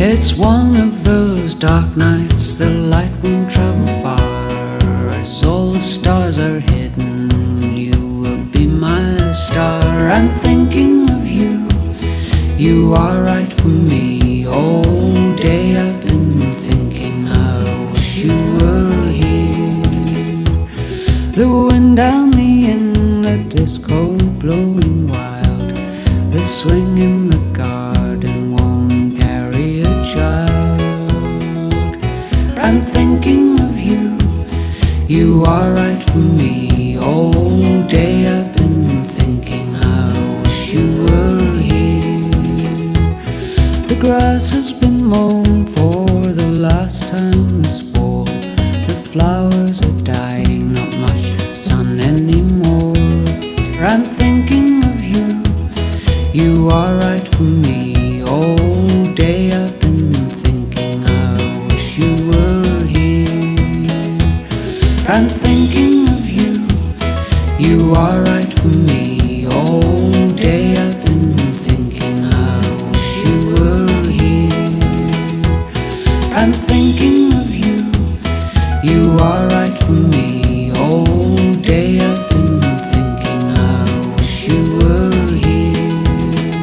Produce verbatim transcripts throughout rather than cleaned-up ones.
It's one of those dark nights, the light won't travel far. As all the stars are hidden, you will be my star. I'm thinking of you, you are right for me. All day I've been thinking, I wish you were here. The wind down the inlet, disco blowing wild. The swing in the garden won't carry a child. I'm thinking of you, you are right for me. All day I've been thinking, I wish you were here. The grass has been mown for the last time this fall. The flowers are dying, not much sun anymore. I'm thinking of you, you are right for me. All day I've been thinking, I wish you were here. I'm thinking of you, you are right for me. All day I've been thinking, I wish you were here. I'm thinking of you, you are right for me. All day I've been thinking, I wish you were here.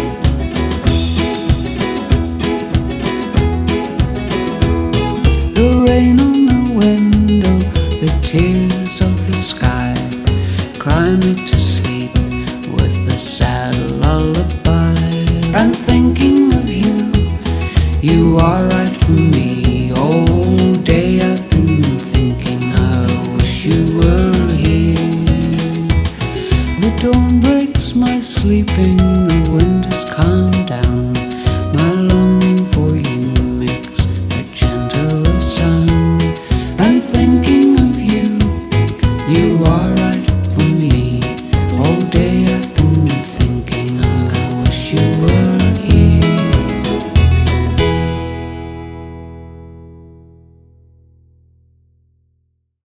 The rain on the window, the tears of the sky, cry me to sleep with a sad lullaby. I'm thinking of you, you are right for me. All day I've been thinking, I wish you were here. The dawn breaks my sleeping, the wind has calmed down. My longing for you makes a gentle sound. I'm thinking of you, you are